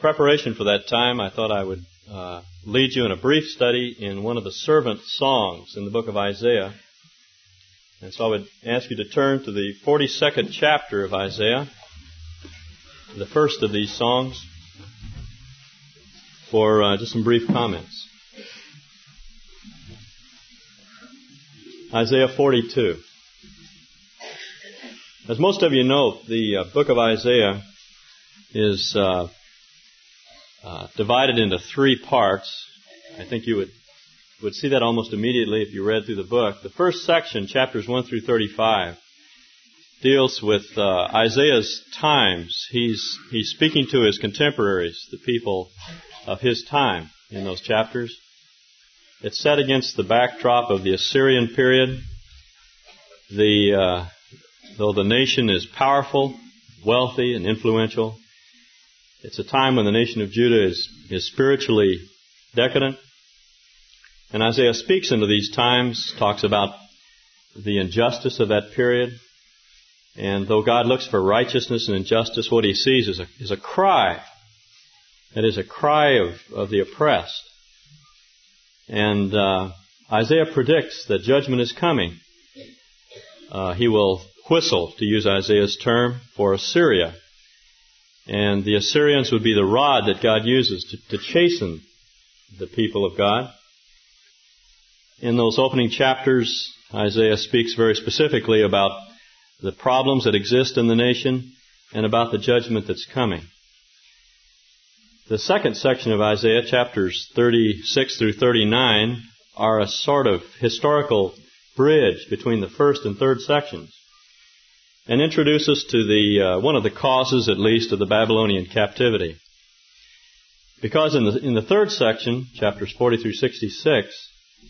preparation for that time, I thought I would lead you in a brief study in one of the servant songs in the book of Isaiah. And so I would ask you to turn to the 42nd chapter of Isaiah, the first of these songs, for just some brief comments. Isaiah 42. As most of you know, the book of Isaiah is divided into three parts. I think you would see that almost immediately if you read through the book. The first section, chapters 1 through 35, deals with Isaiah's times. He's speaking to his contemporaries, the people of his time in those chapters. It's set against the backdrop of the Assyrian period. Though the nation is powerful, wealthy, and influential, it's a time when the nation of Judah is spiritually decadent. And Isaiah speaks into these times, talks about the injustice of that period. And though God looks for righteousness and injustice, what he sees is a cry. It is a cry of the oppressed. And Isaiah predicts that judgment is coming. He will whistle, to use Isaiah's term, for Assyria. And the Assyrians would be the rod that God uses to chasten the people of God. In those opening chapters, Isaiah speaks very specifically about the problems that exist in the nation and about the judgment that's coming. The second section of Isaiah, chapters 36 through 39, are a sort of historical bridge between the first and third sections, and introduce us to one of the causes, at least, of the Babylonian captivity. Because in the third section, chapters 40 through 66,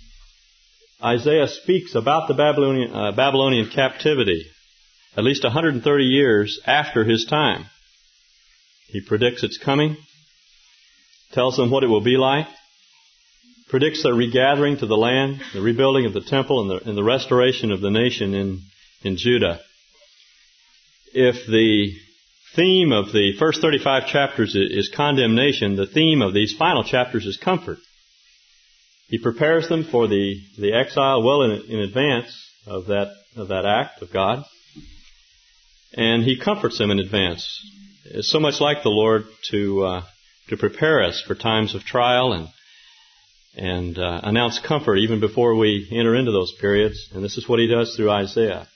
Isaiah speaks about the Babylonian captivity at least 130 years after his time. He predicts its coming, tells them what it will be like, predicts the regathering to the land, the rebuilding of the temple, and the restoration of the nation in Judah. If the theme of the first 35 chapters is condemnation, the theme of these final chapters is comfort. He prepares them for the exile well in advance of that act of God, and he comforts them in advance. It's so much like the Lord to prepare us for times of trial and announce comfort even before we enter into those periods. And this is what he does through Isaiah.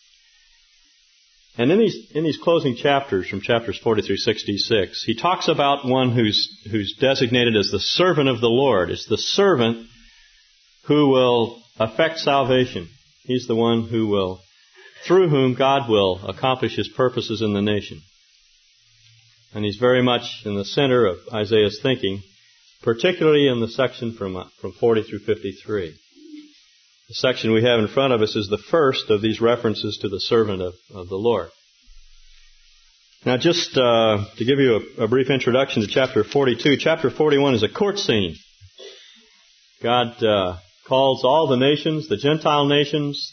And in these closing chapters, from chapters 40 through 66, he talks about one who's designated as the servant of the Lord. It's the servant who will effect salvation. He's the one through whom God will accomplish his purposes in the nation. And he's very much in the center of Isaiah's thinking, particularly in the section from 40 through 53. The section we have in front of us is the first of these references to the servant of the Lord. Now, just to give you a brief introduction to chapter 42, chapter 41 is a court scene. God calls all the nations, the Gentile nations,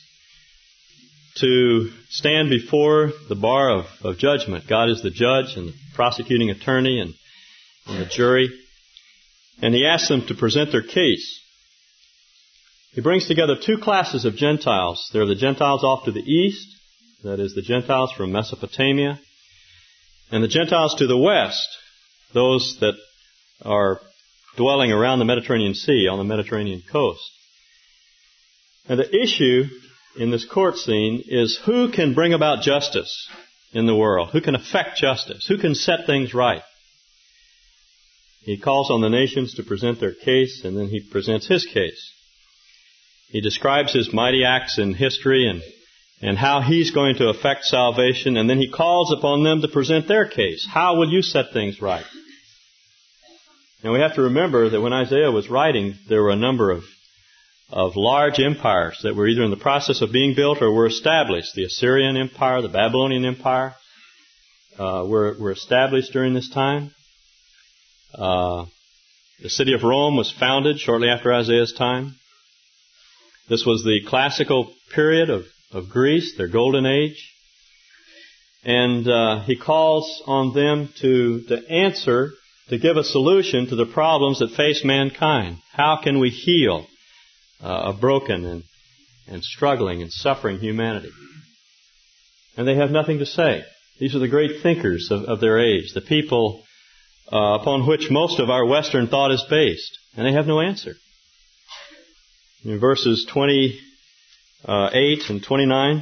to stand before the bar of judgment. God is the judge and the prosecuting attorney and the jury. And he asks them to present their case. He brings together two classes of Gentiles. There are the Gentiles off to the east, that is, the Gentiles from Mesopotamia, and the Gentiles to the west, those that are dwelling around the Mediterranean Sea, on the Mediterranean coast. And the issue in this court scene is who can bring about justice in the world, who can effect justice, who can set things right. He calls on the nations to present their case, and then he presents his case. He describes his mighty acts in history and how he's going to effect salvation, and then he calls upon them to present their case. How will you set things right? And we have to remember that when Isaiah was writing, there were a number of large empires that were either in the process of being built or were established. The Assyrian Empire, the Babylonian Empire were established during this time. The city of Rome was founded shortly after Isaiah's time. This was the classical period of Greece, their golden age. And he calls on them to answer to give a solution to the problems that face mankind. How can we heal a broken and struggling and suffering humanity? And they have nothing to say. These are the great thinkers of their age, the people upon which most of our Western thought is based. And they have no answer. In verses 28 and 29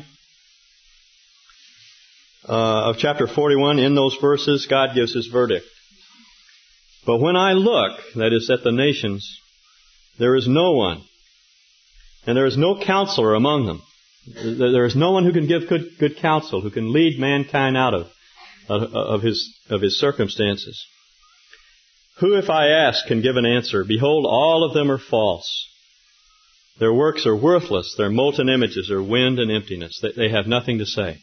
of chapter 41, in those verses, God gives His verdict. But when I look, that is, at the nations, there is no one, and there is no counselor among them. There is no one who can give good counsel, who can lead mankind out of his circumstances. Who, if I ask, can give an answer? Behold, all of them are false. Their works are worthless. Their molten images are wind and emptiness. They have nothing to say.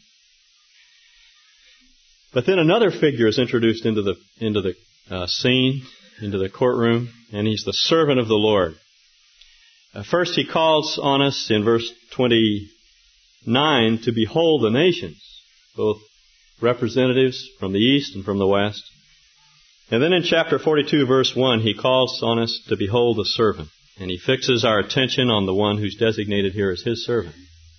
But then another figure is introduced into the scene, into the courtroom, and he's the servant of the Lord. First, he calls on us in verse 29 to behold the nations, both representatives from the east and from the west. And then in chapter 42, verse 1, he calls on us to behold the servant. And he fixes our attention on the one who's designated here as his servant.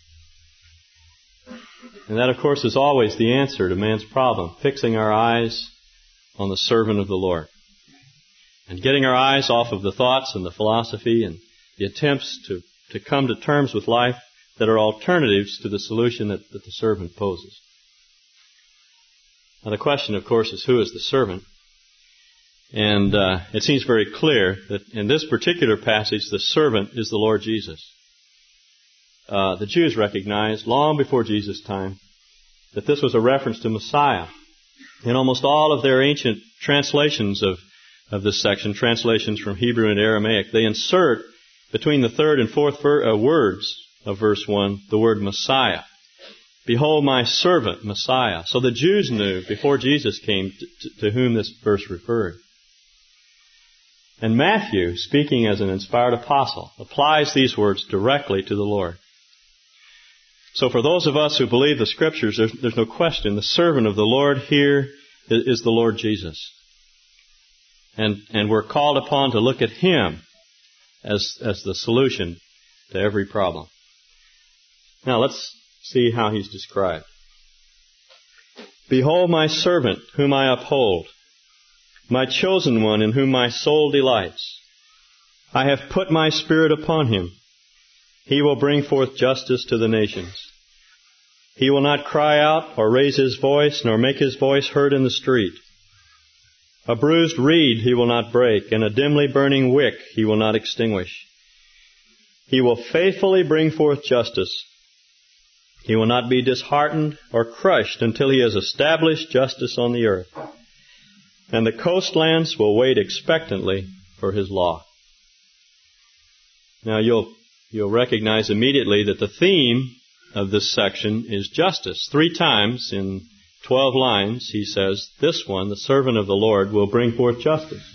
And that, of course, is always the answer to man's problem, fixing our eyes on the servant of the Lord. And getting our eyes off of the thoughts and the philosophy and the attempts to come to terms with life that are alternatives to the solution that the servant poses. Now the question, of course, is who is the servant? And it seems very clear that in this particular passage, the servant is the Lord Jesus. The Jews recognized long before Jesus' time that this was a reference to Messiah. In almost all of their ancient translations of this section, translations from Hebrew and Aramaic, they insert between the third and fourth words of verse 1 the word Messiah. Behold my servant, Messiah. So the Jews knew before Jesus came to whom this verse referred. And Matthew, speaking as an inspired apostle, applies these words directly to the Lord. So for those of us who believe the Scriptures, there's no question. The servant of the Lord here is the Lord Jesus. And we're called upon to look at Him as the solution to every problem. Now let's see how He's described. Behold my servant, whom I uphold, my chosen one in whom my soul delights. I have put my Spirit upon him. He will bring forth justice to the nations. He will not cry out or raise his voice, nor make his voice heard in the street. A bruised reed he will not break, and a dimly burning wick he will not extinguish. He will faithfully bring forth justice. He will not be disheartened or crushed until he has established justice on the earth. And the coastlands will wait expectantly for His law. Now you'll recognize immediately that the theme of this section is justice. 3 times in 12 lines he says, this one, the servant of the Lord, will bring forth justice.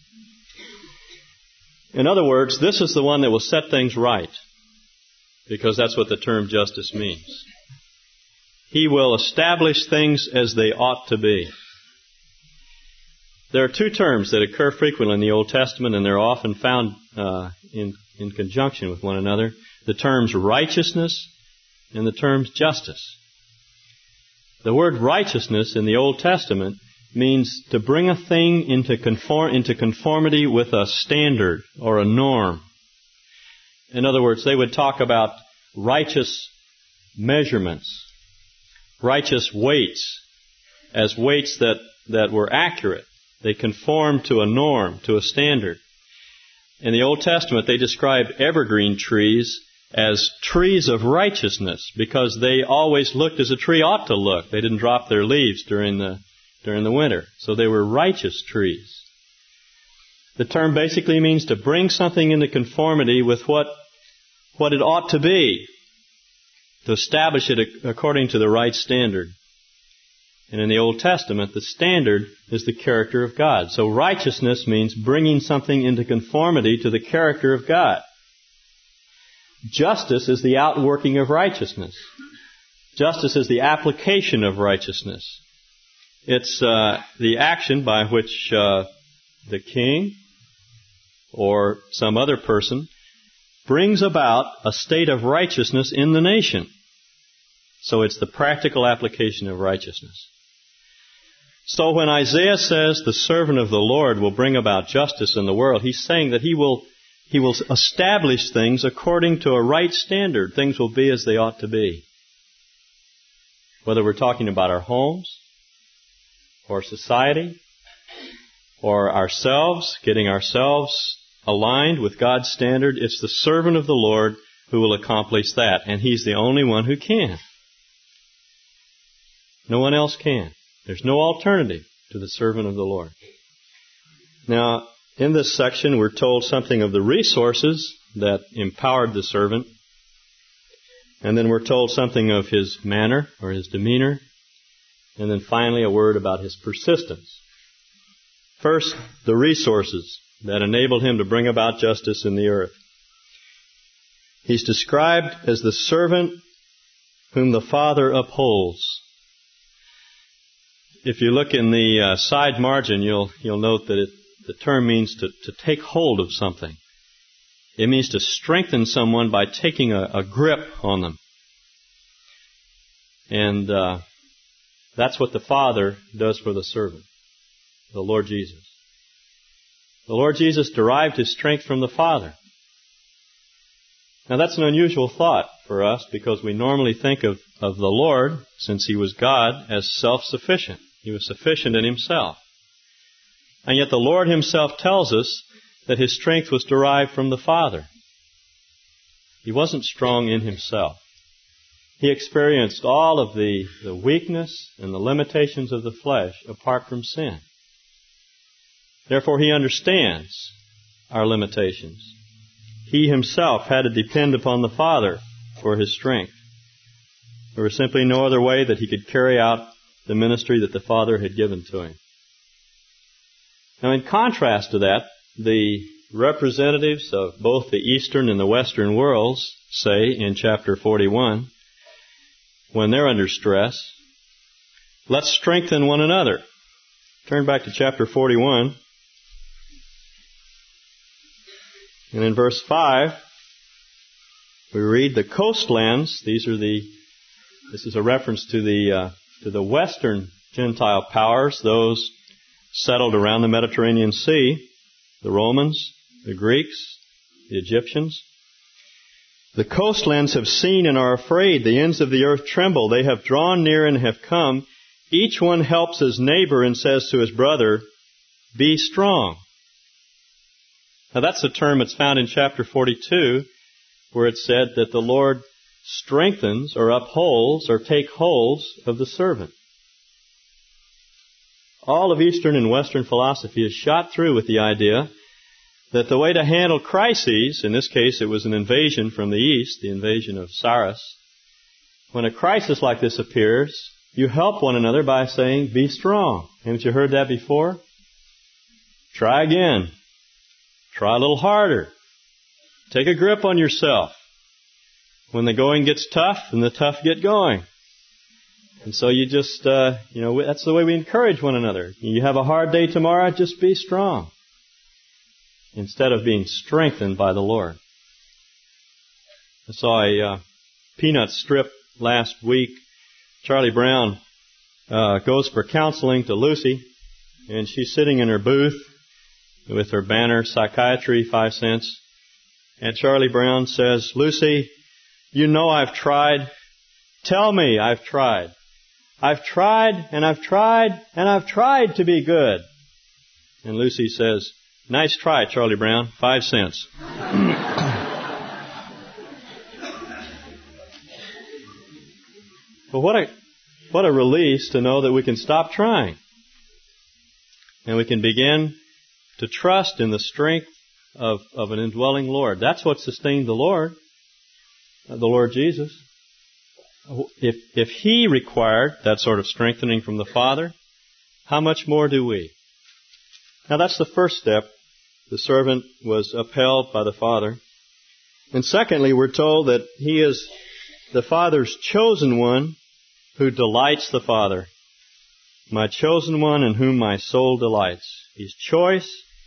In other words, this is the one that will set things right, because that's what the term justice means. He will establish things as they ought to be. There are 2 terms that occur frequently in the Old Testament, and they're often found in conjunction with one another. The terms righteousness and the terms justice. The word righteousness in the Old Testament means to bring a thing into conformity with a standard or a norm. In other words, they would talk about righteous measurements, righteous weights, as weights that were accurate. They conformed to a norm, to a standard. In the Old Testament, they described evergreen trees as trees of righteousness because they always looked as a tree ought to look. They didn't drop their leaves during the winter. So they were righteous trees. The term basically means to bring something into conformity with what it ought to be, to establish it according to the right standard. And in the Old Testament, the standard is the character of God. So righteousness means bringing something into conformity to the character of God. Justice is the outworking of righteousness. Justice is the application of righteousness. It's the action by which the king or some other person brings about a state of righteousness in the nation. So it's the practical application of righteousness. So when Isaiah says the servant of the Lord will bring about justice in the world, he's saying that he will establish things according to a right standard. Things will be as they ought to be. Whether we're talking about our homes, or society, or ourselves, getting ourselves aligned with God's standard, it's the servant of the Lord who will accomplish that. And He's the only one who can. No one else can. There's no alternative to the servant of the Lord. Now, in this section, we're told something of the resources that empowered the servant. And then we're told something of his manner or his demeanor. And then finally, a word about his persistence. First, the resources that enabled him to bring about justice in the earth. He's described as the servant whom the Father upholds. If you look in the side margin, you'll note that the term means to take hold of something. It means to strengthen someone by taking a grip on them. And that's what the Father does for the servant, the Lord Jesus. The Lord Jesus derived His strength from the Father. Now that's an unusual thought for us because we normally think of the Lord, since He was God, as self-sufficient. He was sufficient in Himself. And yet the Lord Himself tells us that His strength was derived from the Father. He wasn't strong in Himself. He experienced all of the weakness and the limitations of the flesh apart from sin. Therefore, He understands our limitations. He Himself had to depend upon the Father for His strength. There was simply no other way that He could carry out the ministry that the Father had given to Him. Now, in contrast to that, the representatives of both the Eastern and the Western worlds say in chapter 41, when they're under stress, let's strengthen one another. Turn back to chapter 41. And in verse 5, we read the coastlands. This is a reference to the Western Gentile powers, those settled around the Mediterranean Sea, the Romans, the Greeks, the Egyptians. The coastlands have seen and are afraid. The ends of the earth tremble. They have drawn near and have come. Each one helps his neighbor and says to his brother, be strong. Now that's a term that's found in chapter 42, where it said that the Lord strengthens or upholds or take holds of the servant. All of Eastern and Western philosophy is shot through with the idea that the way to handle crises, in this case it was an invasion from the east, the invasion of Cyrus. When a crisis like this appears, you help one another by saying, be strong. Haven't you heard that before? Try again. Try a little harder. Take a grip on yourself. When the going gets tough, then the tough get going. And so you just, that's the way we encourage one another. You have a hard day tomorrow, just be strong. Instead of being strengthened by the Lord. I saw a Peanut strip last week. Charlie Brown goes for counseling to Lucy, and she's sitting in her booth with her banner, Psychiatry, 5 cents. And Charlie Brown says, Lucy, you know I've tried. Tell me I've tried. I've tried, and I've tried, and I've tried to be good. And Lucy says, nice try, Charlie Brown, 5 cents. But what a release to know that we can stop trying. And we can begin to trust in the strength of an indwelling Lord. That's what sustained the Lord Jesus. If He required that sort of strengthening from the Father, how much more do we? Now that's the first step. The servant was upheld by the Father. And secondly, we're told that he is the Father's chosen one who delights the Father. My chosen one in whom my soul delights. He's choice,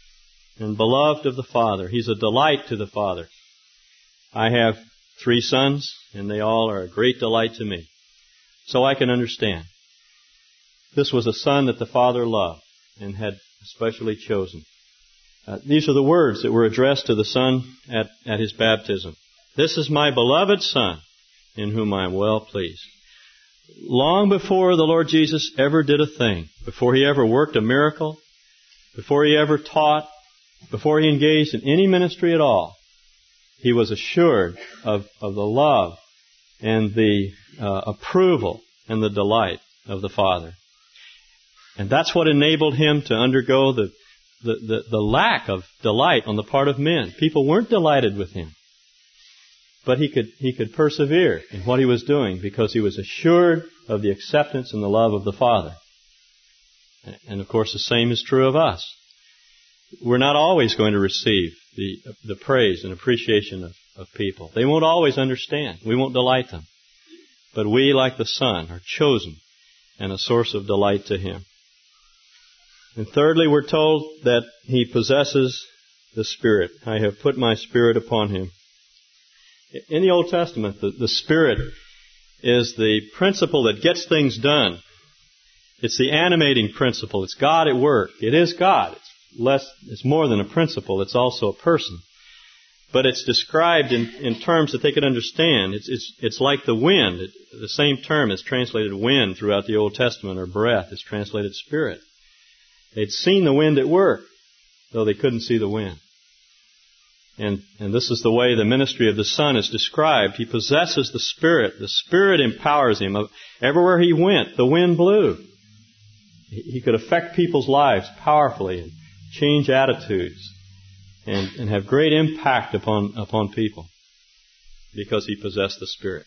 and beloved of the Father. He's a delight to the Father. I have 3 sons, and they all are a great delight to me. So I can understand. This was a son that the Father loved and had especially chosen. These are the words that were addressed to the Son at His baptism. This is my beloved Son, in whom I am well pleased. Long before the Lord Jesus ever did a thing, before He ever worked a miracle, before He ever taught, before He engaged in any ministry at all, He was assured of the love and the approval and the delight of the Father. And that's what enabled Him to undergo the lack of delight on the part of men. People weren't delighted with Him. But He could persevere in what He was doing because He was assured of the acceptance and the love of the Father. And of course the same is true of us. We're not always going to receive the praise and appreciation of people. They won't always understand. We won't delight them. But we, like the Son, are chosen and a source of delight to Him. And thirdly, we're told that He possesses the Spirit. I have put my Spirit upon Him. In the Old Testament, the Spirit is the principle that gets things done. It's the animating principle. It's God at work. It is God. It's more than a principle. It's also a person. But it's described in terms that they could understand. It's like the wind. The same term is translated wind throughout the Old Testament, or breath is translated spirit. They'd seen the wind at work, though they couldn't see the wind. And this is the way the ministry of the Son is described. He possesses the Spirit. The Spirit empowers Him. Everywhere He went, the wind blew. He could affect people's lives powerfully and change attitudes and have great impact upon people because He possessed the Spirit.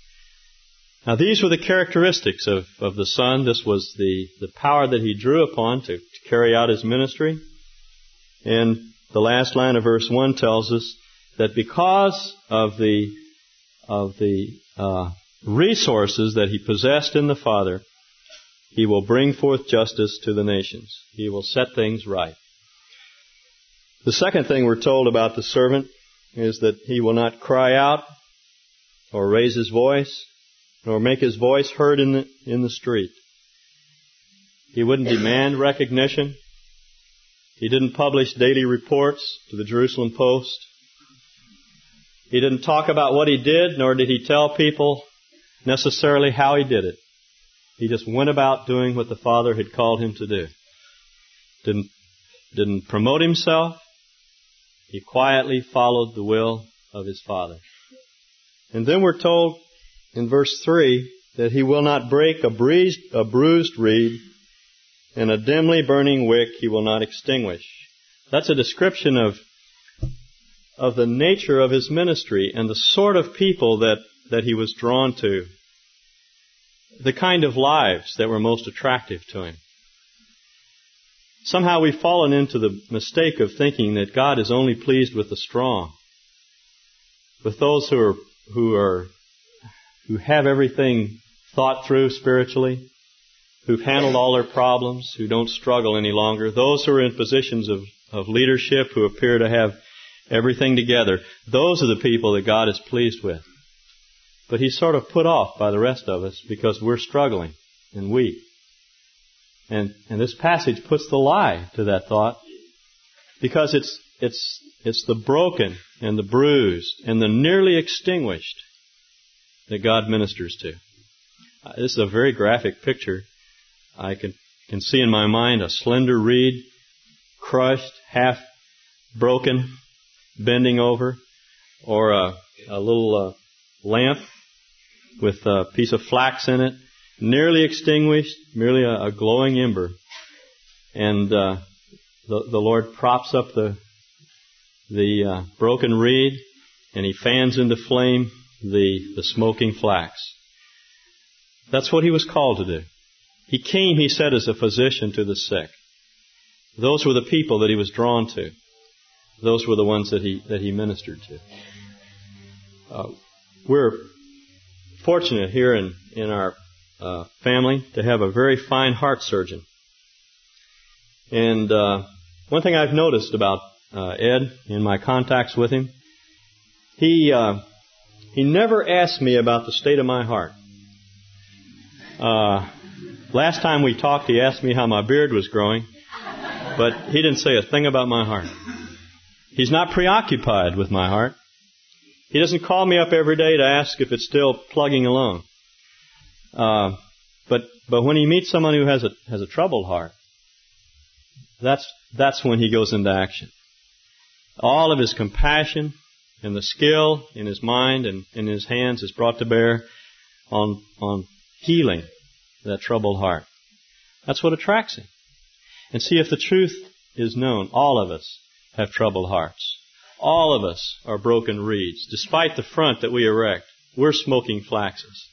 Now these were the characteristics of the Son. This was the power that He drew upon to carry out His ministry. And the last line of verse 1 tells us that because of the resources that He possessed in the Father, He will bring forth justice to the nations. He will set things right. The second thing we're told about the servant is that he will not cry out or raise his voice nor make his voice heard in the street. He wouldn't demand recognition. He didn't publish daily reports to the Jerusalem Post. He didn't talk about what he did, nor did he tell people necessarily how he did it. He just went about doing what the Father had called him to do. Didn't promote himself. He quietly followed the will of his Father. And then we're told in verse 3 that he will not break a bruised reed, and a dimly burning wick he will not extinguish. That's a description of the nature of his ministry and the sort of people that he was drawn to. The kind of lives that were most attractive to him. Somehow we've fallen into the mistake of thinking that God is only pleased with the strong, with those who have everything thought through spiritually, who've handled all their problems, who don't struggle any longer, those who are in positions of leadership, who appear to have everything together. Those are the people that God is pleased with. But He's sort of put off by the rest of us because we're struggling and weak. And this passage puts the lie to that thought, because it's the broken and the bruised and the nearly extinguished that God ministers to. This is a very graphic picture. I can see in my mind a slender reed, crushed, half broken, bending over, or a little lamp with a piece of flax in it, nearly extinguished, merely a glowing ember. And the Lord props up the broken reed, and He fans into flame the smoking flax. That's what He was called to do. He came, He said, as a physician to the sick. Those were the people that He was drawn to. Those were the ones that He ministered to. We're fortunate here in our family to have a very fine heart surgeon. And one thing I've noticed about Ed, in my contacts with him, he never asked me about the state of my heart. Last time we talked, he asked me how my beard was growing, but he didn't say a thing about my heart. He's not preoccupied with my heart. He doesn't call me up every day to ask if it's still plugging along. But when he meets someone who has a troubled heart, that's when he goes into action. All of his compassion and the skill in his mind and in his hands is brought to bear on healing that troubled heart. That's what attracts him. And see, if the truth is known, all of us have troubled hearts. All of us are broken reeds. Despite the front that we erect, we're smoking flaxes.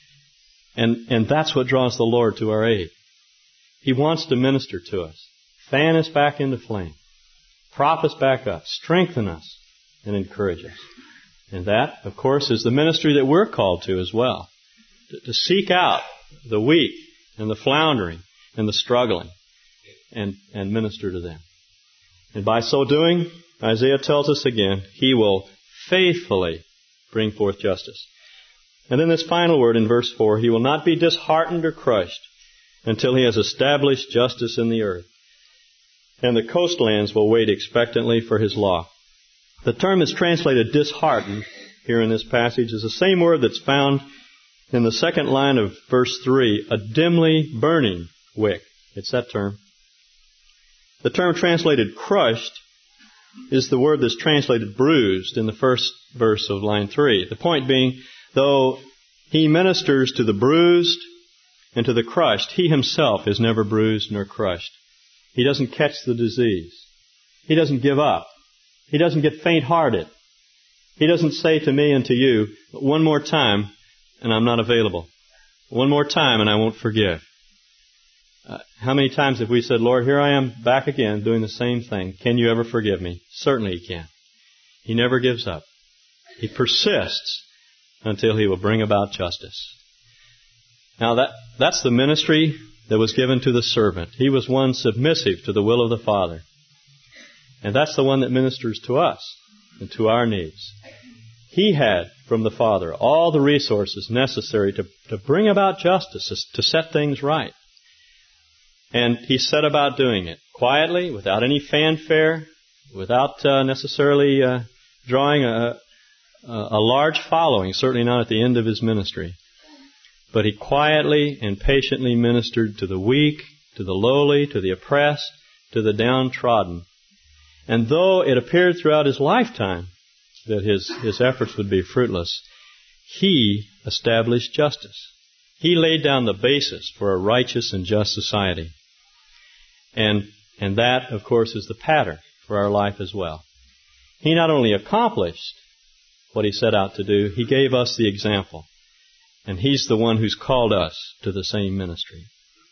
And that's what draws the Lord to our aid. He wants to minister to us, fan us back into flame, prop us back up, strengthen us, and encourage us. And that, of course, is the ministry that we're called to as well. To seek out the weak and the floundering and the struggling and minister to them. And by so doing, Isaiah tells us again, He will faithfully bring forth justice. And then this final word in verse 4, He will not be disheartened or crushed until He has established justice in the earth. And the coastlands will wait expectantly for His law. The term is translated disheartened here in this passage is the same word that's found in the second line of verse 3, a dimly burning wick. It's that term. The term translated crushed is the word that's translated bruised in the first verse of line 3. The point being, though He ministers to the bruised and to the crushed, He Himself is never bruised nor crushed. He doesn't catch the disease. He doesn't give up. He doesn't get faint-hearted. He doesn't say to me and to you, one more time and I'm not available. One more time and I won't forgive. How many times have we said, Lord, here I am back again doing the same thing. Can you ever forgive me? Certainly He can. He never gives up. He persists until He will bring about justice. Now that's the ministry that was given to the servant. He was one submissive to the will of the Father. And that's the one that ministers to us and to our needs. He had from the Father all the resources necessary to bring about justice, to set things right. And He set about doing it quietly, without any fanfare, without necessarily drawing a large following, certainly not at the end of His ministry. But He quietly and patiently ministered to the weak, to the lowly, to the oppressed, to the downtrodden. And though it appeared throughout His lifetime that his efforts would be fruitless, He established justice. He laid down the basis for a righteous and just society. And that, of course, is the pattern for our life as well. He not only accomplished what He set out to do, He gave us the example. And He's the one who's called us to the same ministry.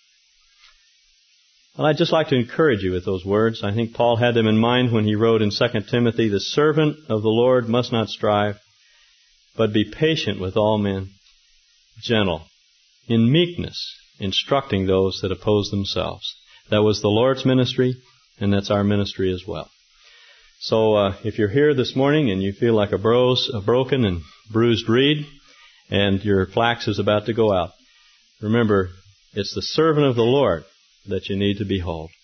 Well, I'd just like to encourage you with those words. I think Paul had them in mind when he wrote in 2 Timothy, the servant of the Lord must not strive, but be patient with all men, gentle, in meekness, instructing those that oppose themselves. That was the Lord's ministry, and that's our ministry as well. So if you're here this morning and you feel like a broken and bruised reed, and your flax is about to go out, remember, it's the servant of the Lord that you need to behold.